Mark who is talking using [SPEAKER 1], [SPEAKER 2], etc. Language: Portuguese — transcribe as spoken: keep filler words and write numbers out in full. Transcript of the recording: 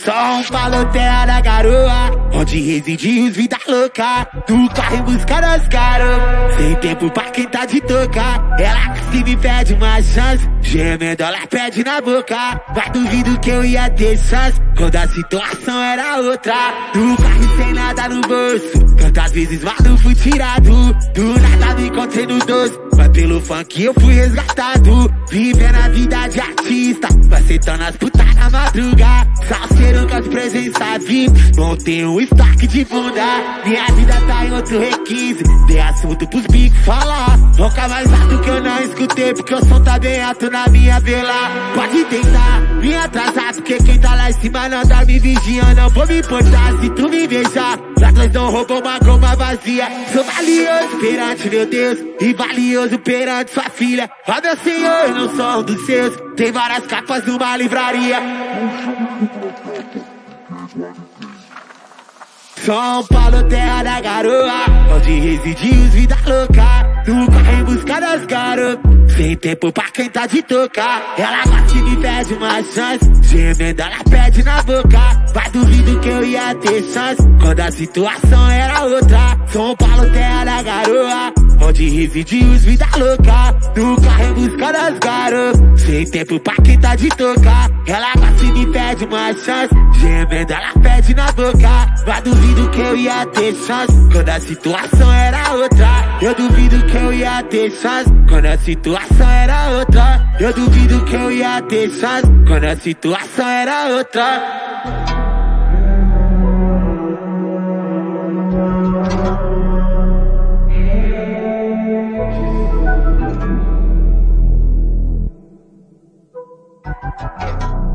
[SPEAKER 1] São Paulo, terra da garoa, onde reside os vida louca. Do carro em busca das garotas, sem tempo pra quem tá de tocar. Ela se me pede uma chance, gemendo ela pede na boca. Mas duvido que eu ia ter chance, quando a situação era outra. Do carro sem nada no bolso, quantas vezes mano fui tirado. Do nada me encontrei no doce, mas pelo funk eu fui resgatado. Vivendo a vida de artista, macetando as putas na madruga. Salseiro com as presenças V I P, montei um estoque de bunda. Minha vida tá em outro requise, dei assunto pros bicos falar. Nunca mais alto que eu não escutei, porque o som tá bem alto na minha vela. Pode tentar me atrasar, porque quem tá lá em cima não tá me vigiando. Não vou me importar se tu me beijar, pra nós não roubou uma goma vazia. Sou valioso perante meu Deus, e valioso perante sua filha. Ó meu Senhor, eu não sou um dos seus, tem várias capas numa livraria. São Paulo, terra da garoa, onde reside os vida louca. No carro em busca das garotas, sem tempo pra quem tá de tocar. Ela gosta e me pede uma chance, gemendo ela pede na boca. Mas duvido que eu ia ter chance, quando a situação era outra. São Paulo, terra da garoa, onde reside os vida louca. No carro em busca das garotas, sem tempo pra quem tá de tocar. Ela gosta e me pede uma chance, gemendo ela pede na boca. Mas duvido que eu ia ter chance, quando a situação era outra. Eu duvido que eu ia ter chance, quando a situação era outra. Eu duvido que eu ia ter chance, quando a situação era outra.
[SPEAKER 2] Thank you.